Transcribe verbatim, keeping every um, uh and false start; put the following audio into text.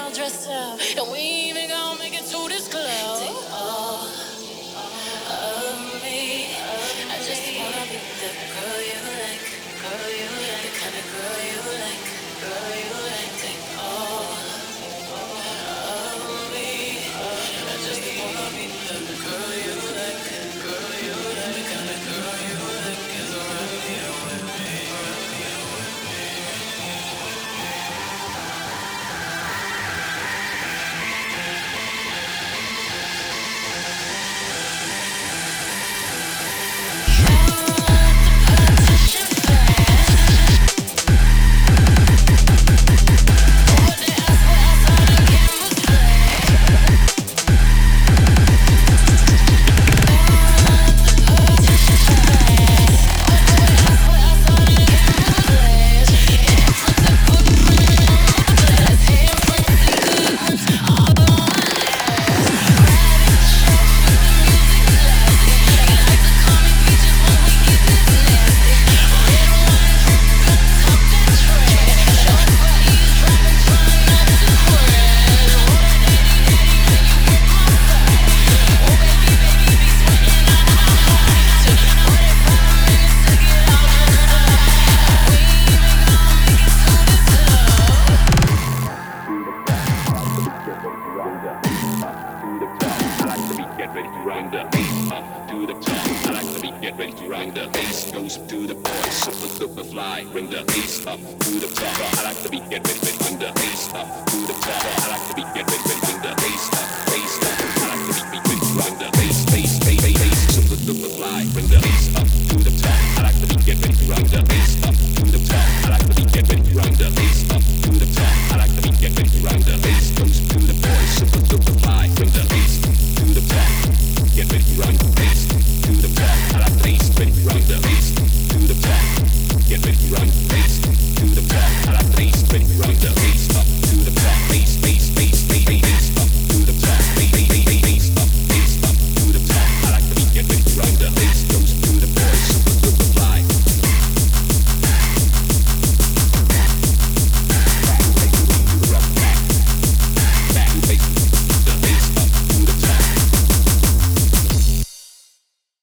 all dressed up, and we ain't even gonna make it to this club. Take all of me. I just wanna be the girl you like, girl you like, the kind of girl you like, girl you like. Take all of me. I just wanna be the girl you like, girl you like, the kind of girl you like is around here with me. To the boys, super duper fly. Bring the bass up to the top. I like the beat, get ready, ready. Bring the bass up to the top. I like the beat, get ready, ready. Bring the bass up.